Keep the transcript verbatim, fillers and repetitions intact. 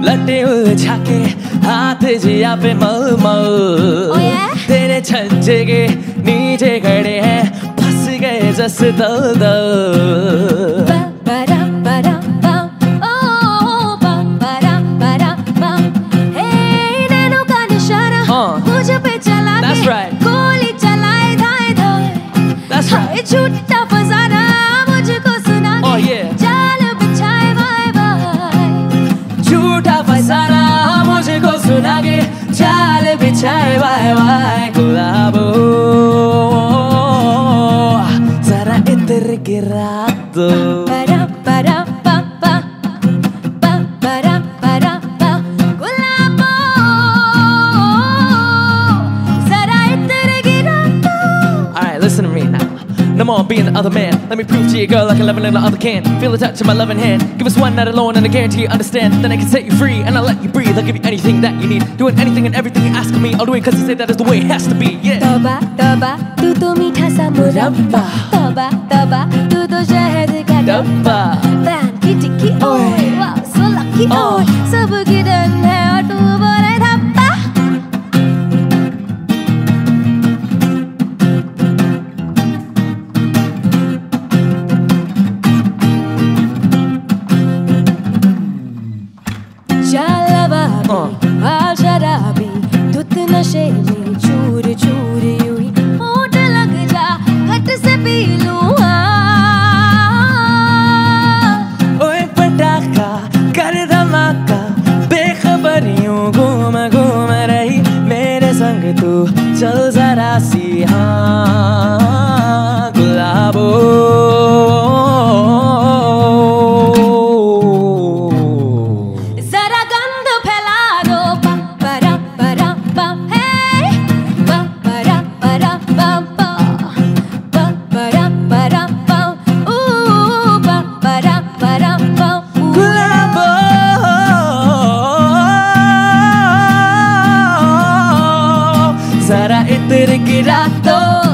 लटे उलझा के हाथ जिया पे मल मल oh, yeah? तेरे छज्जे के नीचे खड़े हैं फंस गए जस दल दल That's right. गोली चलाए धाए धाए That's right. झूठा फसाना मुझको सुना Oh yeah. जाल बिछाए बाय बाय झूठा फसाना मुझको सुना के जाल बिछाए बाय बाय गुलाबो जरा इधर गिरा दो para para pa pa pa para para pa गुलाबो जरा इधर गिरा दो. Alright, listen to me now. No more being the other man. Let me prove to you, girl, like a lemon in the other can. Feel the touch of my loving hand. Give us one night alone and I guarantee you understand. Then I can set you free and I'll let you breathe. I'll give you anything that you need. Doing anything and everything you ask of me. I'll do it cause you say that is the way it has to be. Yeah. तौबा तौबा तू तो मीठा सा मुरब्बा. तौबा तौबा तू तो शहद का डब्बा. फैन की टिक्की ओए वाओ so lucky ओए सब की डन है और तू बोले धप्पा. शराबी आ शराबी धुत नशे में चूर चूर हुई होठ लग जा घट से पी लूं. ओए पटाखा कर धमाका बेखबरियों घूम घूम रही मेरे संग तू चल जरा सी हाँ गुलाबो जरा गंध फैला दो पा परा परा पा हे पा परा परा पा पा पा परा परा पा ऊ पा परा परा पा गुलाबो जरा इधर गिरा दो.